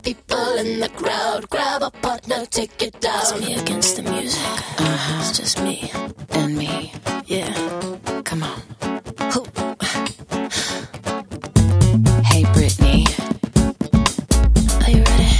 people in the crowd. Grab a partner, take it down. It's me against the music. It's just me and me. Yeah, come on. Who? Hey Britney, are you ready?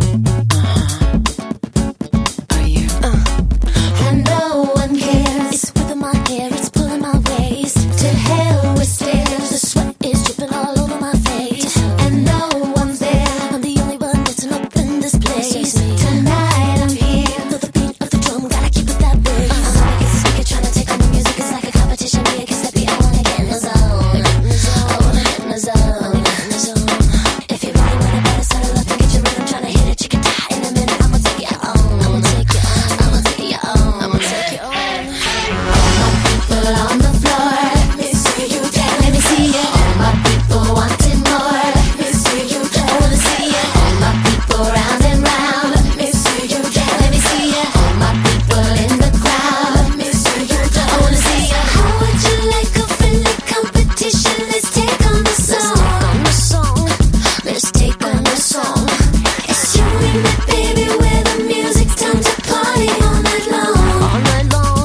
Are you? And no one cares. It's whipping my hair, it's pulling my waist. To hell with stairs. The sweat is dripping all over my face. And no one's there. I'm the only one dancing up in this place. Tonight I'm here. Feel the beat of the drum, gotta keep it that way. I'm up against the speaker, trying to take on the music. It's like a competition, me against that beat. I wanna get in the zone. I wanna get in the zone. If you really want it, better settle up and get your rhythm. Trying to hit it, chicken die in a minute. I'ma take it on. I'ma take it on. I'ma take it on. I'ma take it on. All my people on the floor. Let me see you dance. Let me see it. All my people wanting more. Let me see you dance. I wanna see it. All my people round and round. Let me see you dance. Let me see it. All my people in the crowd. Let me see you dance. I wanna see it. How would you like a friendly competition? Let's take on the song. Let's take on the song. It's you and me, baby. Where the music's time to party all night long. All night long.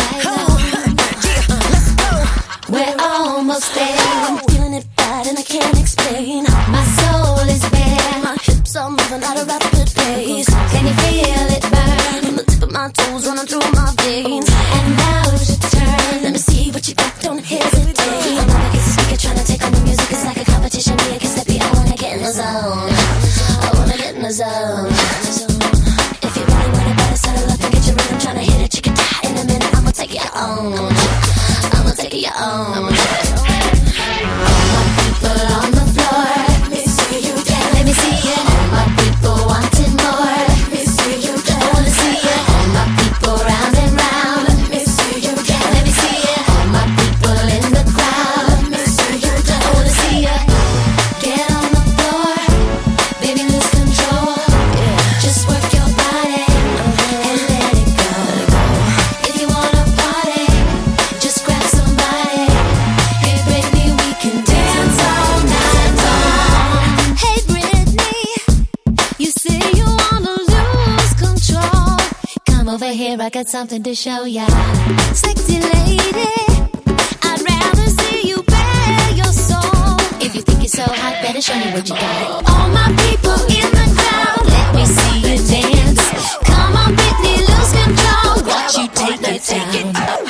We're almost there. I'm feeling it bad and I can't explain. My soul is bare. My hips are moving at a rapid pace. Can you feel it burn? From the tip of my toes running through my veins. And now's your turn. Let me see what you got, don't hesitate. I'm up against the speaker trying to take on the music. It's like a competition, me against that beat. I wanna get in the zone. I wanna get in the zone. If you really want it, better settle up and get your rhythm. Trying to hit it, chicken die in a minute. I'ma take it on. I'ma take it on. All my people on the floor. Let me see you dance. Let me see it. All my people wanting more. Let me see you dance. I wanna see it. All my people round and round. Let me see you dance. Let me see it. All my people in the crowd. Let me see you dance. I wanna see it. Get on the floor, baby, lose control. Just work your body and let it go. If you wanna party, just grab somebody. Hey Britney, we can dance all night long. Hey Britney, you say you wanna lose control. Come over here, I got something to show ya. Sexy lady, I'd rather see you bare your soul. If you think you're so hot, better show me what you got. All my people in the crowd, let me see you dance. Come on Britney, lose control. Watch you take it down.